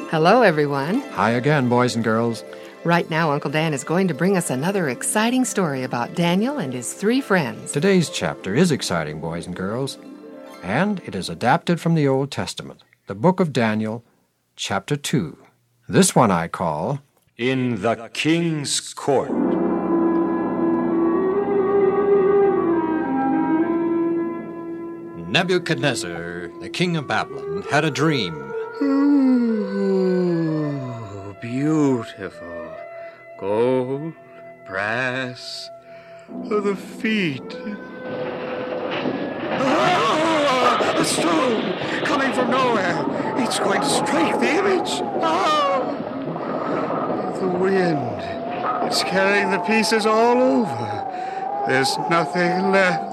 Hello, everyone. Hi again, boys and girls. Right now, Uncle Dan is going to bring us another exciting story about Daniel and his 3 friends. Today's chapter is exciting, boys and girls, and it is adapted from the Old Testament, the book of Daniel, chapter 2. This one I call In the King's Court. Nebuchadnezzar, the king of Babylon, had a dream. Ooh, beautiful. Gold, brass, the feet. Ah, a stone coming from nowhere. It's going to strike the image. Ah, the wind. It's carrying the pieces all over. There's nothing left.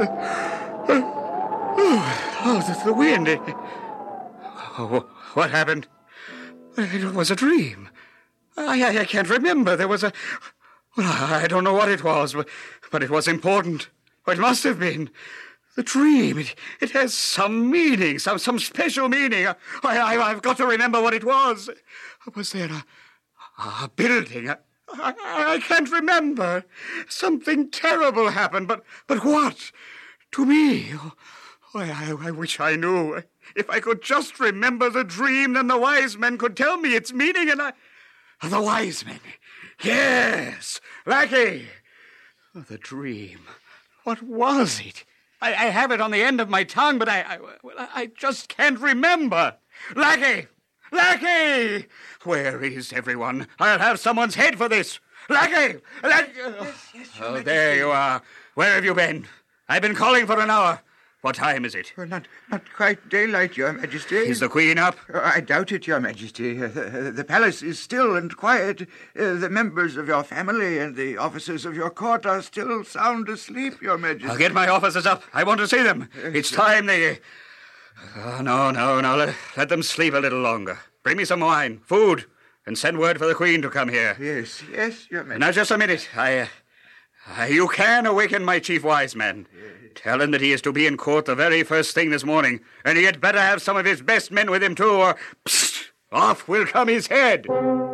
Oh, the wind. Oh, what happened? It was a dream. I can't remember. There was a... Well, I don't know what it was, but it was important. It must have been. The dream, it has some meaning, some special meaning. I've got to remember what it was. Was there a building? I can't remember. Something terrible happened, but what? To me? I wish I knew. If I could just remember the dream, then the wise men could tell me its meaning, and the wise men. Yes, Lackey. The dream. What was it? I have it on the end of my tongue, but I just can't remember. Lackey! Lackey! Where is everyone? I'll have someone's head for this. Lackey! Yes, oh, there you are. Where have you been? I've been calling for an hour. What time is it? Well, not quite daylight, Your Majesty. Is the Queen up? I doubt it, Your Majesty. The palace is still and quiet. The members of your family and the officers of your court are still sound asleep, Your Majesty. I'll get my officers up. I want to see them. It's time they... Oh, no. Let them sleep a little longer. Bring me some wine, food, and send word for the Queen to come here. Yes, Your Majesty. Now, just a minute. You can awaken my chief wise man. Tell him that he is to be in court the very first thing this morning, and he had better have some of his best men with him, too, or psst, off will come his head.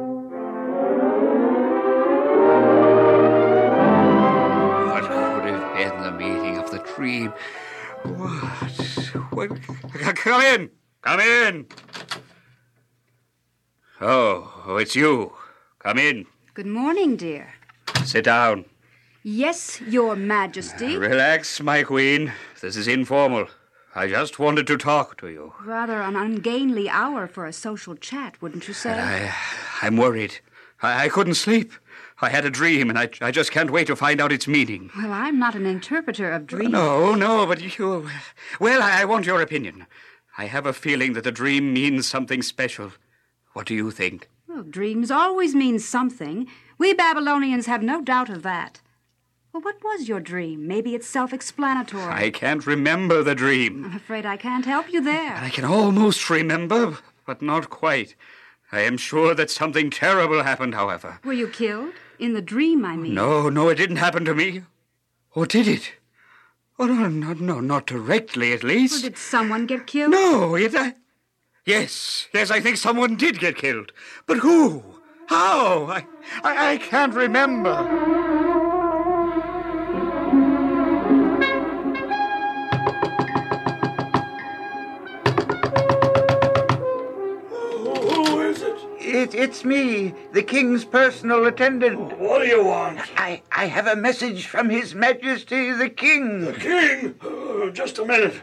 What could have been the meaning of the dream? What? Come in. Oh, it's you. Come in. Good morning, dear. Sit down. Yes, Your Majesty. Relax, my queen. This is informal. I just wanted to talk to you. Rather an ungainly hour for a social chat, wouldn't you say? I'm worried. I couldn't sleep. I had a dream, and I just can't wait to find out its meaning. Well, I'm not an interpreter of dreams. No, but you... Well, I want your opinion. I have a feeling that the dream means something special. What do you think? Well, dreams always mean something. We Babylonians have no doubt of that. Well, what was your dream? Maybe it's self-explanatory. I can't remember the dream. I'm afraid I can't help you there. I can almost remember, but not quite. I am sure that something terrible happened, however. Were you killed? In the dream, I mean. No, it didn't happen to me. Or did it? Oh, no, not directly, at least. Well, did someone get killed? No, Yes, I think someone did get killed. But who? How? I can't remember. It's me, the king's personal attendant. What do you want? I have a message from His Majesty the King. The King? Just a minute.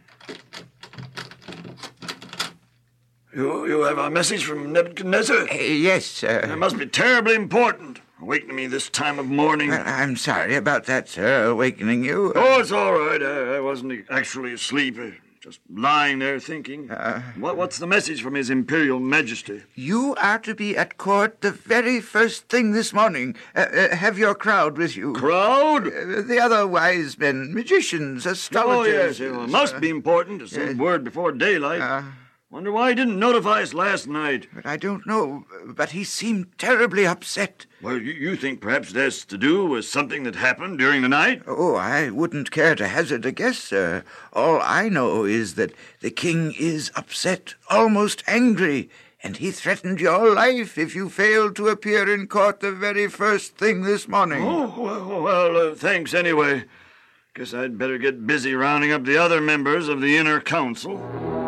You have a message from Nebuchadnezzar? Yes, sir. It must be terribly important. Awakening me this time of morning. I'm sorry about that, sir, awakening you. Oh, it's all right. I wasn't actually asleep. Just lying there thinking. What's the message from His Imperial Majesty? You are to be at court the very first thing this morning. Have your crowd with you. Crowd? The other wise men, magicians, astrologers. Oh, yes. It must be important to send word before daylight. Wonder why he didn't notify us last night. But I don't know. But he seemed terribly upset. Well, you think perhaps that's to do with something that happened during the night? Oh, I wouldn't care to hazard a guess, sir. All I know is that the king is upset, almost angry, and he threatened your life if you failed to appear in court the very first thing this morning. Oh, well, thanks anyway. Guess I'd better get busy rounding up the other members of the inner council.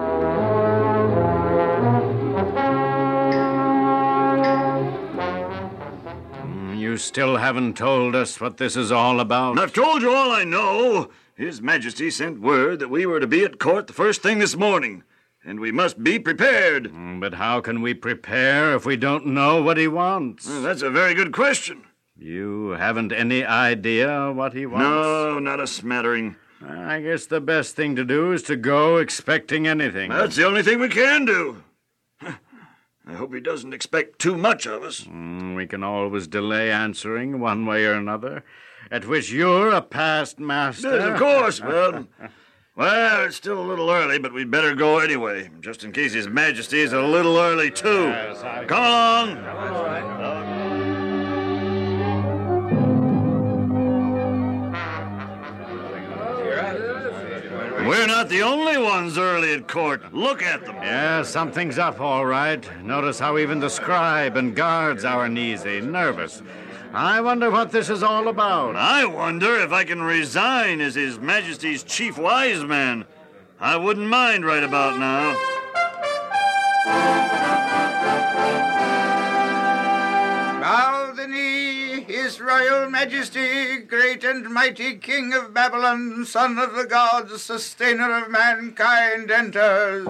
You still haven't told us what this is all about. I've told you all I know. His Majesty sent word that we were to be at court the first thing this morning, and we must be prepared. But how can we prepare if we don't know what he wants? Well, that's a very good question. You haven't any idea what he wants? No, not a smattering. I guess the best thing to do is to go expecting anything. That's the only thing we can do. I hope he doesn't expect too much of us. We can always delay answering one way or another, at which you're a past master. Yes, of course. Well, it's still a little early, but we'd better go anyway, just in case His Majesty is a little early, too. Come along. We're not the only ones early at court. Look at them. Yeah, something's up, all right. Notice how even the scribe and guards are uneasy, nervous. I wonder what this is all about. I wonder if I can resign as His Majesty's chief wise man. I wouldn't mind right about now. Bow the knee, His Royal Majesty, great and mighty King of Babylon, son of the gods, sustainer of mankind, enters.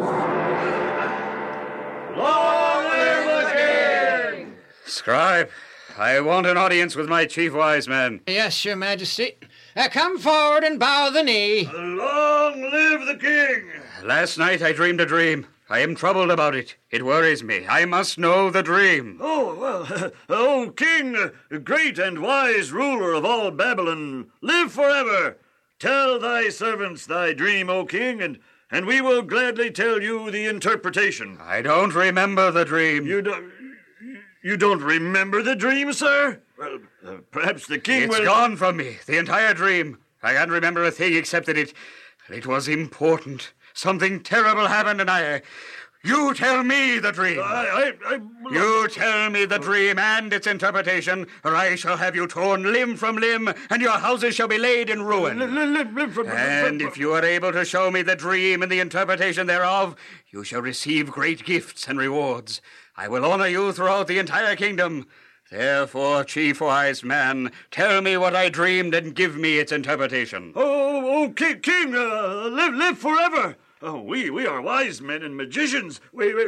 Long live the king! Scribe, I want an audience with my chief wise man. Yes, Your Majesty. Come forward and bow the knee. Long live the king! Last night I dreamed a dream. I am troubled about it. It worries me. I must know the dream. O king, great and wise ruler of all Babylon, live forever. Tell thy servants thy dream, O king, and we will gladly tell you the interpretation. I don't remember the dream. You don't remember the dream, sir? Well, perhaps the king It's gone from me, the entire dream. I can't remember a thing except that it was important. Something terrible happened, and you tell me the dream. You tell me the dream and its interpretation, or I shall have you torn limb from limb, and your houses shall be laid in ruin. And if you are able to show me the dream and the interpretation thereof, you shall receive great gifts and rewards. I will honor you throughout the entire kingdom. Therefore, chief wise man, tell me what I dreamed and give me its interpretation. King, live forever. We are wise men and magicians.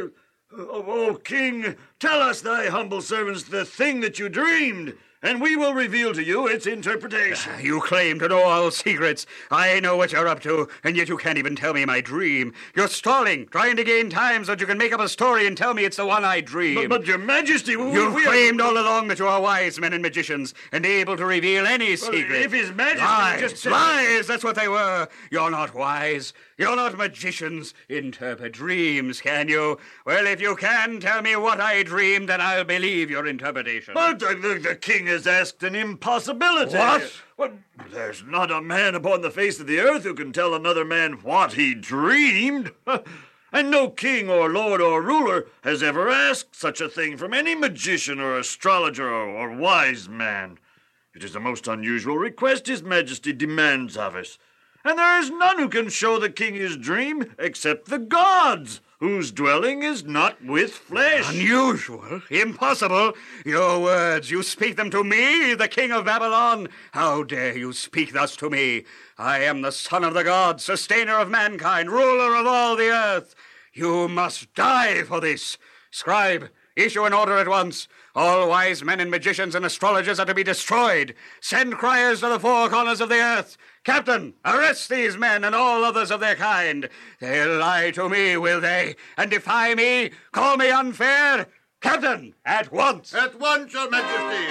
King, tell us, thy humble servants, the thing that you dreamed, and we will reveal to you its interpretation. You claim to know all secrets. I know what you're up to, and yet you can't even tell me my dream. You're stalling, trying to gain time so that you can make up a story and tell me it's the one I dreamed. But Your Majesty, You've claimed all along that you are wise men and magicians, and able to reveal any secret. If His Majesty just said... Lies, that's what they were. You're not wise. You're not magicians. Interpret dreams, can you? Well, if you can tell me what I dreamed, then I'll believe your interpretation. But the king has asked an impossibility. What? Well, there's not a man upon the face of the earth who can tell another man what he dreamed. And no king or lord or ruler has ever asked such a thing from any magician or astrologer or wise man. It is a most unusual request His Majesty demands of us. And there is none who can show the king his dream except the gods, whose dwelling is not with flesh. Unusual? Impossible? Your words, you speak them to me, the king of Babylon? How dare you speak thus to me? I am the son of the gods, sustainer of mankind, ruler of all the earth. You must die for this. Scribe, issue an order at once. All wise men and magicians and astrologers are to be destroyed. Send criers to the four corners of the earth. Captain, arrest these men and all others of their kind. They'll lie to me, will they, and defy me, call me unfair? Captain, at once. At once, Your Majesty.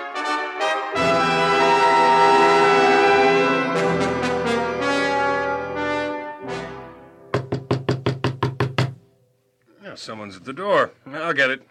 Someone's at the door. I'll get it.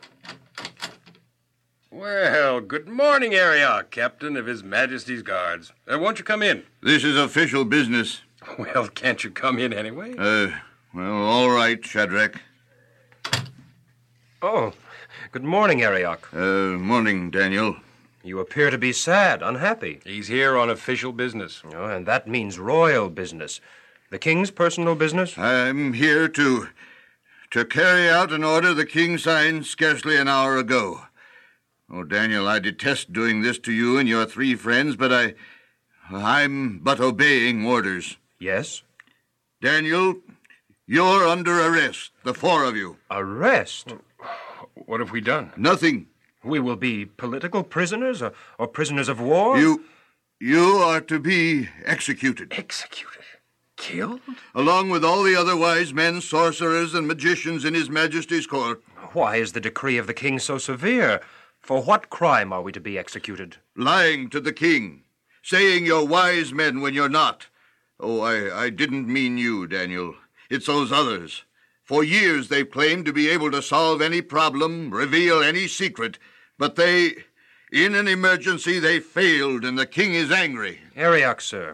Well, good morning, Arioch, Captain of His Majesty's Guards. Won't you come in? This is official business. Well, can't you come in anyway? Well, all right, Shadrach. Oh, good morning, Arioch. Morning, Daniel. You appear to be sad, unhappy. He's here on official business. Oh, and that means royal business. The king's personal business? I'm here to carry out an order the king signed scarcely an hour ago. Oh, Daniel, I detest doing this to you and your 3 friends, but I'm but obeying orders. Yes? Daniel, you're under arrest, the 4 of you. Arrest? What have we done? Nothing. We will be political prisoners or prisoners of war? You are to be executed. Executed? Killed? Along with all the other wise men, sorcerers, and magicians in His Majesty's court. Why is the decree of the king so severe? For what crime are we to be executed? Lying to the king. Saying you're wise men when you're not. Oh, I didn't mean you, Daniel. It's those others. For years they've claimed to be able to solve any problem, reveal any secret, but in an emergency, they failed, and the king is angry. Arioch, sir,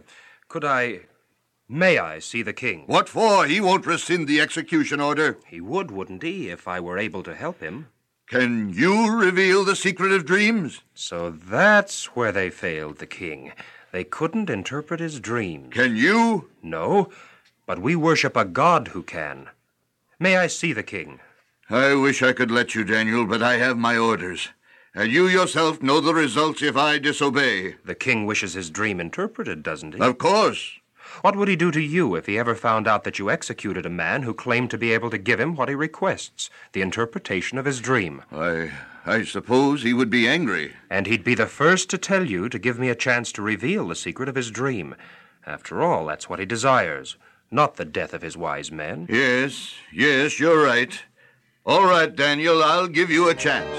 may I see the king? What for? He won't rescind the execution order. He would, wouldn't he, if I were able to help him? Can you reveal the secret of dreams? So that's where they failed the king. They couldn't interpret his dreams. Can you? No, but we worship a god who can. May I see the king? I wish I could let you, Daniel, but I have my orders. And you yourself know the results if I disobey. The king wishes his dream interpreted, doesn't he? Of course. What would he do to you if he ever found out that you executed a man who claimed to be able to give him what he requests, the interpretation of his dream? I suppose he would be angry. And he'd be the first to tell you to give me a chance to reveal the secret of his dream. After all, that's what he desires, not the death of his wise men. Yes, you're right. All right, Daniel, I'll give you a chance.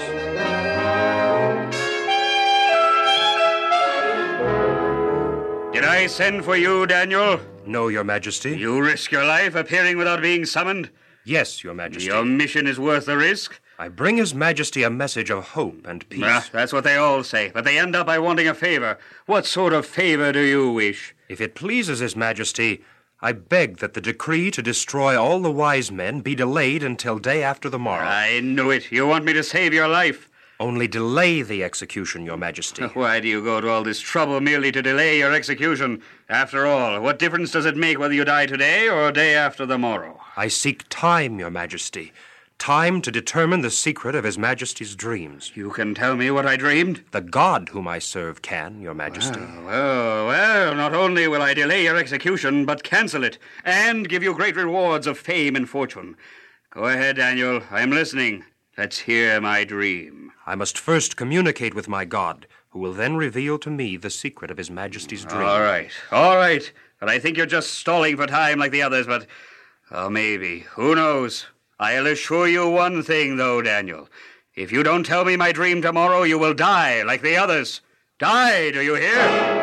Did I send for you, Daniel? No, Your Majesty. You risk your life appearing without being summoned? Yes, Your Majesty. Your mission is worth the risk? I bring His Majesty a message of hope and peace. That's what they all say, but they end up by wanting a favor. What sort of favor do you wish? If it pleases His Majesty, I beg that the decree to destroy all the wise men be delayed until day after the morrow. I knew it. You want me to save your life. Only delay the execution, Your Majesty. Why do you go to all this trouble merely to delay your execution? After all, what difference does it make whether you die today or day after the morrow? I seek time, Your Majesty. Time to determine the secret of His Majesty's dreams. You can tell me what I dreamed? The God whom I serve can, Your Majesty. Well, not only will I delay your execution, but cancel it, and give you great rewards of fame and fortune. Go ahead, Daniel. I am listening. Let's hear my dream. I must first communicate with my God, who will then reveal to me the secret of His Majesty's dream. All right. But I think you're just stalling for time like the others, but... maybe. Who knows? I'll assure you one thing, though, Daniel. If you don't tell me my dream tomorrow, you will die like the others. Die, do you hear?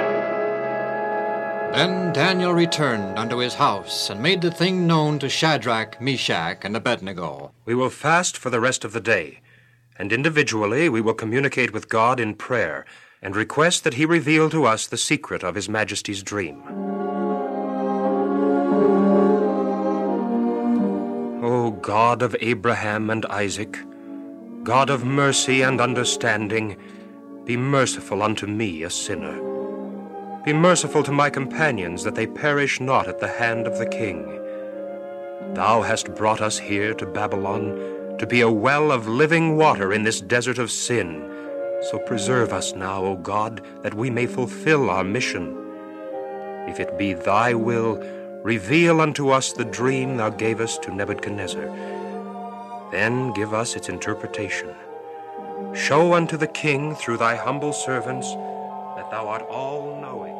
Then Daniel returned unto his house, and made the thing known to Shadrach, Meshach, and Abednego. We will fast for the rest of the day, and individually we will communicate with God in prayer, and request that He reveal to us the secret of His Majesty's dream. O God of Abraham and Isaac, God of mercy and understanding, be merciful unto me, a sinner. Be merciful to my companions, that they perish not at the hand of the king. Thou hast brought us here to Babylon to be a well of living water in this desert of sin. So preserve us now, O God, that we may fulfill our mission. If it be thy will, reveal unto us the dream thou gavest to Nebuchadnezzar. Then give us its interpretation. Show unto the king through thy humble servants that thou art all-knowing.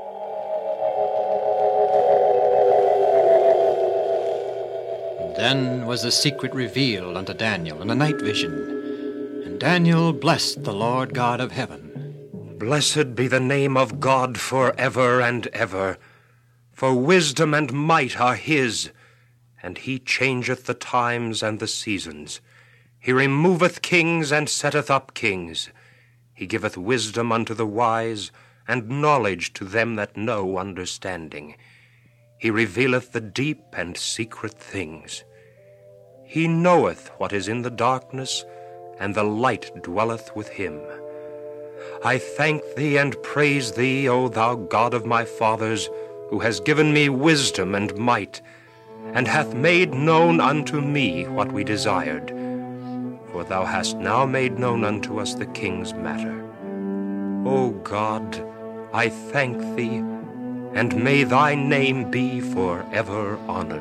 Then was the secret revealed unto Daniel in a night vision. And Daniel blessed the Lord God of heaven. Blessed be the name of God forever and ever. For wisdom and might are His, and He changeth the times and the seasons. He removeth kings and setteth up kings. He giveth wisdom unto the wise, and knowledge to them that know understanding. He revealeth the deep and secret things. He knoweth what is in the darkness, and the light dwelleth with him. I thank thee and praise thee, O thou God of my fathers, who has given me wisdom and might, and hath made known unto me what we desired. For thou hast now made known unto us the king's matter. O God, I thank thee, and may thy name be forever honored.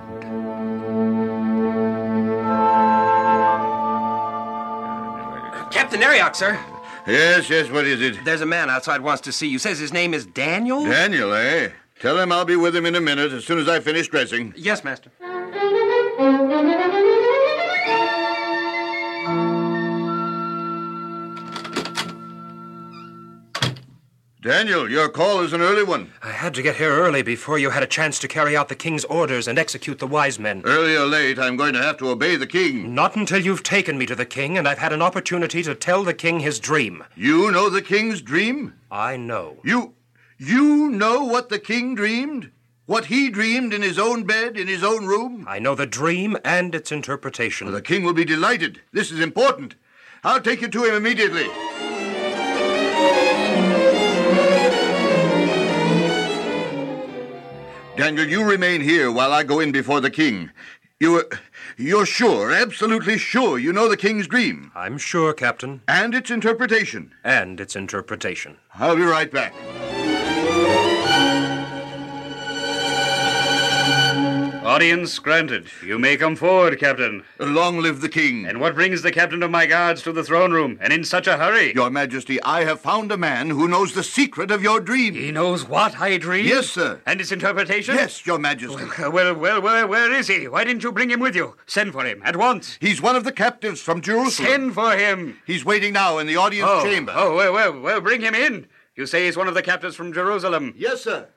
Captain Arioch, sir. Yes, what is it? There's a man outside wants to see you. Says his name is Daniel? Daniel, eh? Tell him I'll be with him in a minute as soon as I finish dressing. Yes, master. Daniel, your call is an early one. I had to get here early before you had a chance to carry out the king's orders and execute the wise men. Early or late, I'm going to have to obey the king. Not until you've taken me to the king and I've had an opportunity to tell the king his dream. You know the king's dream? I know. You know what the king dreamed? What he dreamed in his own bed, in his own room? I know the dream and its interpretation. Well, the king will be delighted. This is important. I'll take you to him immediately. Daniel, you remain here while I go in before the king. You're sure, absolutely sure you know the king's dream? I'm sure, Captain. And its interpretation? And its interpretation. I'll be right back. Audience granted. You may come forward, Captain. Long live the king. And what brings the captain of my guards to the throne room, and in such a hurry? Your Majesty, I have found a man who knows the secret of your dream. He knows what I dreamed? Yes, sir. And its interpretation? Yes, Your Majesty. Well, where is he? Why didn't you bring him with you? Send for him, at once. He's one of the captives from Jerusalem. Send for him. He's waiting now in the audience chamber. Well, bring him in. You say he's one of the captives from Jerusalem? Yes, sir.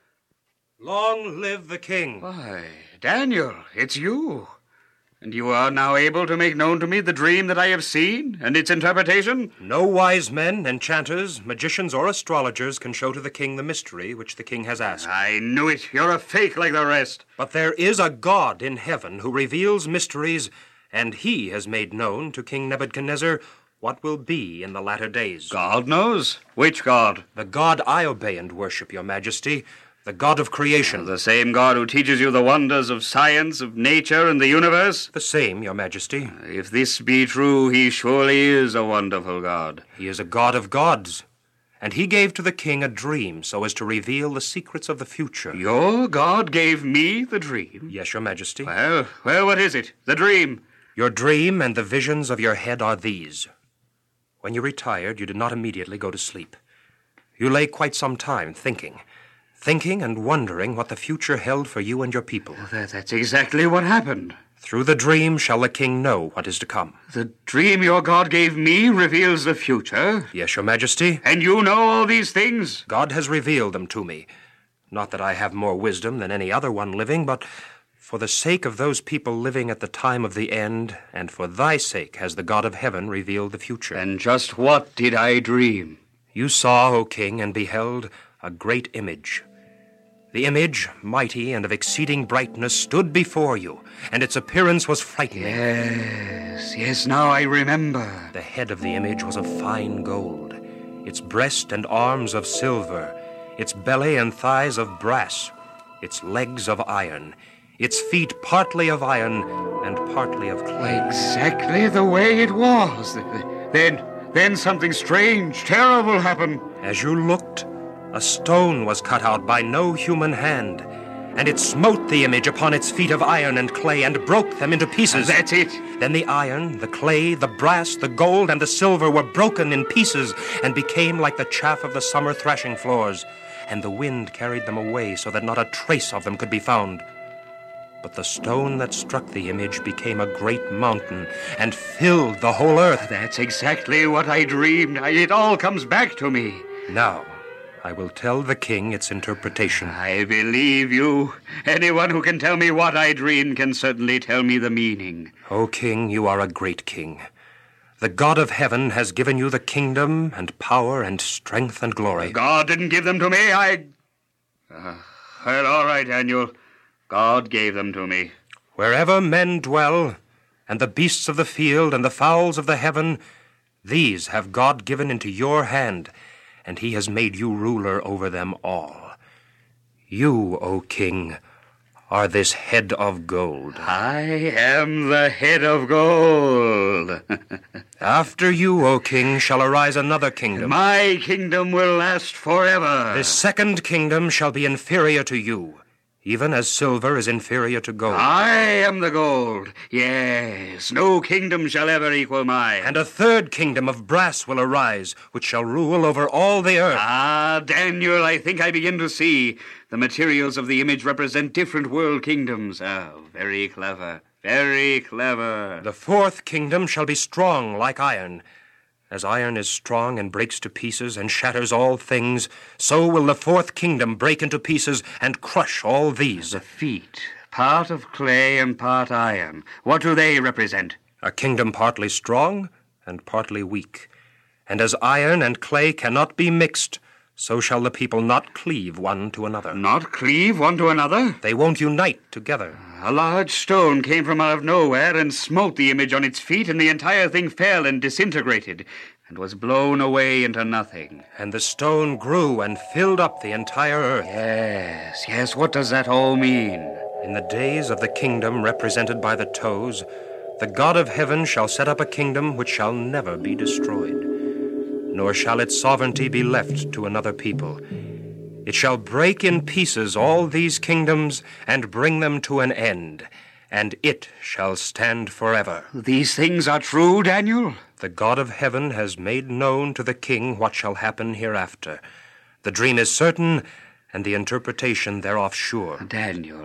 Long live the king. Why, Daniel, it's you. And you are now able to make known to me the dream that I have seen and its interpretation? No wise men, enchanters, magicians, or astrologers can show to the king the mystery which the king has asked. I knew it. You're a fake like the rest. But there is a God in heaven who reveals mysteries, and he has made known to King Nebuchadnezzar what will be in the latter days. God knows? Which God? The God I obey and worship, Your Majesty. The God of creation. The same God who teaches you the wonders of science, of nature, and the universe? The same, Your Majesty. If this be true, he surely is a wonderful God. He is a God of gods. And he gave to the king a dream so as to reveal the secrets of the future. Your God gave me the dream? Yes, Your Majesty. Well, what is it? The dream? Your dream and the visions of your head are these. When you retired, you did not immediately go to sleep. You lay quite some time thinking and wondering what the future held for you and your people. That's exactly what happened. Through the dream shall the king know what is to come. The dream your God gave me reveals the future? Yes, Your Majesty. And you know all these things? God has revealed them to me. Not that I have more wisdom than any other one living, but for the sake of those people living at the time of the end, and for thy sake has the God of heaven revealed the future. And just what did I dream? You saw, O king, and beheld a great image. The image, mighty and of exceeding brightness, stood before you, and its appearance was frightening. Yes, now I remember. The head of the image was of fine gold, its breast and arms of silver, its belly and thighs of brass, its legs of iron, its feet partly of iron and partly of clay. Exactly the way it was. Then something strange, terrible happened. As you looked, a stone was cut out by no human hand, and it smote the image upon its feet of iron and clay and broke them into pieces. That's it. Then the iron, the clay, the brass, the gold, and the silver were broken in pieces and became like the chaff of the summer thrashing floors, and the wind carried them away so that not a trace of them could be found. But the stone that struck the image became a great mountain and filled the whole earth. That's exactly what I dreamed. It all comes back to me. Now, I will tell the king its interpretation. I believe you. Anyone who can tell me what I dreamed can certainly tell me the meaning. O king, you are a great king. The God of heaven has given you the kingdom and power and strength and glory. God didn't give them to me. Well, all right, Daniel. God gave them to me. Wherever men dwell, and the beasts of the field, and the fowls of the heaven, these have God given into your hand, and he has made you ruler over them all. You, O king, are this head of gold. I am the head of gold. After you, O king, shall arise another kingdom. My kingdom will last forever. This second kingdom shall be inferior to you, even as silver is inferior to gold. I am the gold. Yes, no kingdom shall ever equal mine. And a third kingdom of brass will arise, which shall rule over all the earth. Ah, Daniel, I think I begin to see. The materials of the image represent different world kingdoms. Oh, very clever, very clever. The fourth kingdom shall be strong like iron. As iron is strong and breaks to pieces and shatters all things, so will the fourth kingdom break into pieces and crush all these. The feet, part of clay and part iron. What do they represent? A kingdom partly strong and partly weak. And as iron and clay cannot be mixed, so shall the people not cleave one to another. Not cleave one to another? They won't unite together. A large stone came from out of nowhere and smote the image on its feet, and the entire thing fell and disintegrated, and was blown away into nothing. And the stone grew and filled up the entire earth. Yes, what does that all mean? In the days of the kingdom represented by the toes, the God of heaven shall set up a kingdom which shall never be destroyed, nor shall its sovereignty be left to another people. It shall break in pieces all these kingdoms and bring them to an end, and it shall stand forever. These things are true, Daniel? The God of heaven has made known to the king what shall happen hereafter. The dream is certain, and the interpretation thereof sure. Daniel,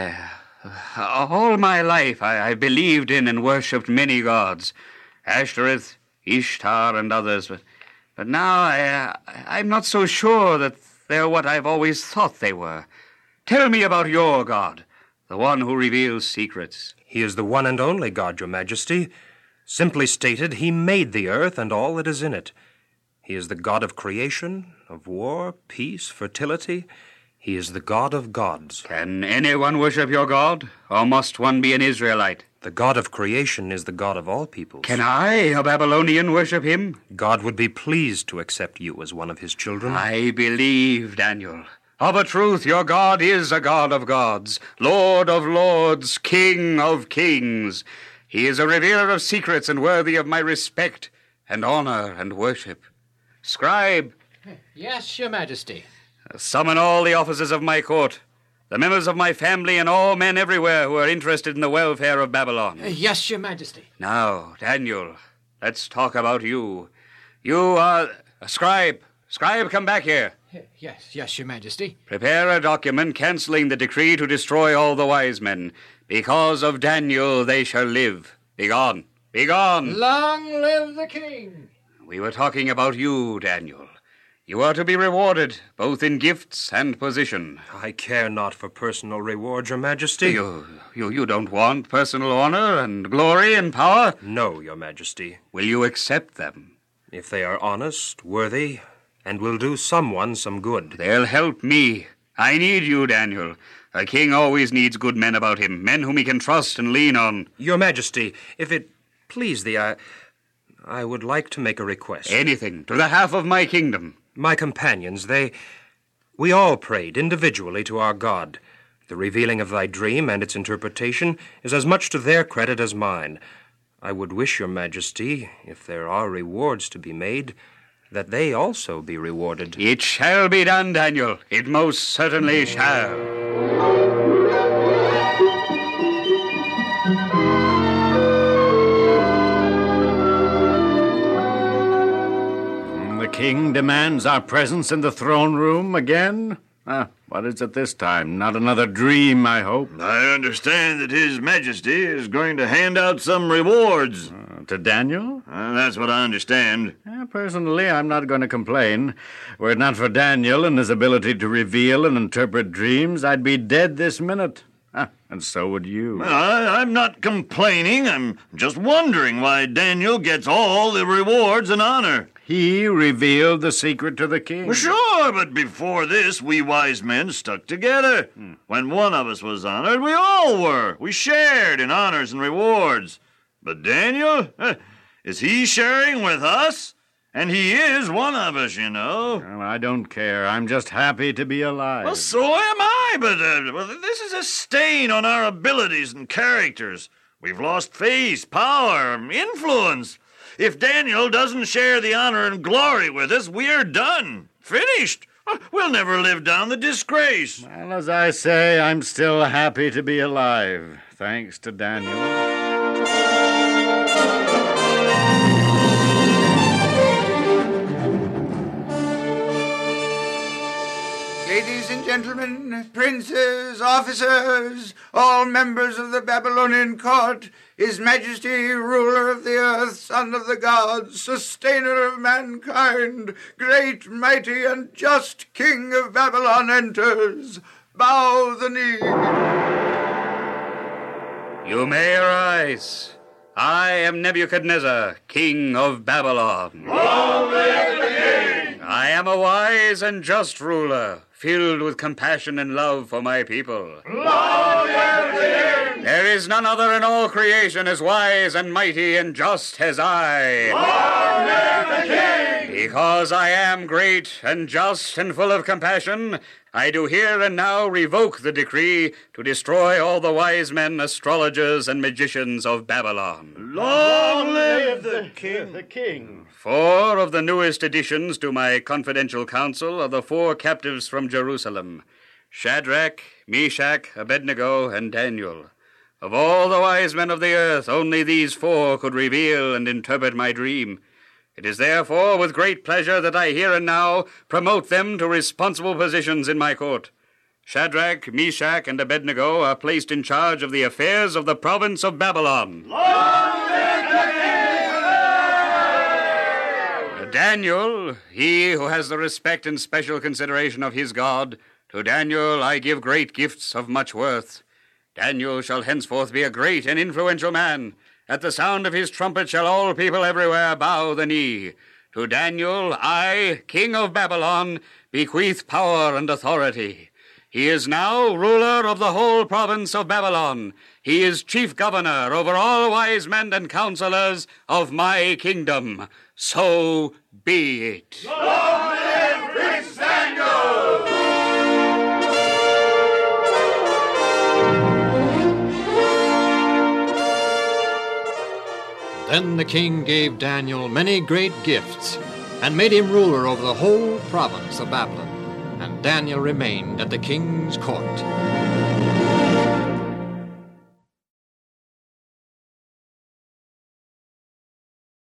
all my life I believed in and worshipped many gods, Ashtoreth, Ishtar, and others, but now I'm not so sure that they're what I've always thought they were. Tell me about your God, the one who reveals secrets. He is the one and only God, Your Majesty. Simply stated, he made the earth and all that is in it. He is the God of creation, of war, peace, fertility. He is the God of gods. Can anyone worship your God, or must one be an Israelite? The God of creation is the God of all peoples. Can I, a Babylonian, worship him? God would be pleased to accept you as one of his children. I believe, Daniel. Of a truth, your God is a God of gods, Lord of lords, King of kings. He is a revealer of secrets and worthy of my respect and honor and worship. Scribe. Yes, Your Majesty. Summon all the officers of my court, the members of my family, and all men everywhere who are interested in the welfare of Babylon. Yes, Your Majesty. Now, Daniel, let's talk about you. You are a scribe. Scribe, come back here. Yes, Your Majesty. Prepare a document cancelling the decree to destroy all the wise men. Because of Daniel, they shall live. Begone. Begone. Long live the king. We were talking about you, Daniel. You are to be rewarded, both in gifts and position. I care not for personal reward, Your Majesty. You don't want personal honor and glory and power? No, Your Majesty. Will you accept them? If they are honest, worthy, and will do someone some good. They'll help me. I need you, Daniel. A king always needs good men about him, men whom he can trust and lean on. Your Majesty, if it please thee, I would like to make a request. Anything, to the half of my kingdom. My companions, we all prayed individually to our God. The revealing of thy dream and its interpretation is as much to their credit as mine. I would wish, Your Majesty, if there are rewards to be made, that they also be rewarded. It shall be done, Daniel. It most certainly shall. The king demands our presence in the throne room again? What is it this time? Not another dream, I hope. I understand that His Majesty is going to hand out some rewards. To Daniel? That's what I understand. Personally, I'm not going to complain. Were it not for Daniel and his ability to reveal and interpret dreams, I'd be dead this minute. And so would you. I'm not complaining. I'm just wondering why Daniel gets all the rewards and honor. He revealed the secret to the king. Well, sure, but before this, we wise men stuck together. When one of us was honored, we all were. We shared in honors and rewards. But Daniel, is he sharing with us? And he is one of us, you know. Well, I don't care. I'm just happy to be alive. Well, so am I, but this is a stain on our abilities and characters. We've lost face, power, influence. If Daniel doesn't share the honor and glory with us, we're done. Finished. We'll never live down the disgrace. Well, as I say, I'm still happy to be alive, thanks to Daniel. Ladies and gentlemen, princes, officers, all members of the Babylonian court, His Majesty, ruler of the earth, son of the gods, sustainer of mankind, great, mighty, and just King of Babylon enters. Bow the knee. You may arise. I am Nebuchadnezzar, King of Babylon. Long live the king! I am a wise and just ruler, filled with compassion and love for my people. Long live the king! There is none other in all creation as wise and mighty and just as I. Long live the king! Because I am great and just and full of compassion, I do here and now revoke the decree to destroy all the wise men, astrologers, and magicians of Babylon. Long live the king! The king. 4 of the newest additions to my confidential council are the 4 captives from Jerusalem: Shadrach, Meshach, Abednego, and Daniel. Of all the wise men of the earth, only these 4 could reveal and interpret my dream. It is therefore with great pleasure that I here and now promote them to responsible positions in my court. Shadrach, Meshach, and Abednego are placed in charge of the affairs of the province of Babylon. Long live the king! Daniel, he who has the respect and special consideration of his God, to Daniel I give great gifts of much worth. Daniel shall henceforth be a great and influential man. At the sound of his trumpet shall all people everywhere bow the knee. To Daniel, I, King of Babylon, bequeath power and authority. He is now ruler of the whole province of Babylon. He is chief governor over all wise men and counselors of my kingdom. So be it. Long live Prince Daniel! Then the king gave Daniel many great gifts, and made him ruler over the whole province of Babylon. And Daniel remained at the king's court.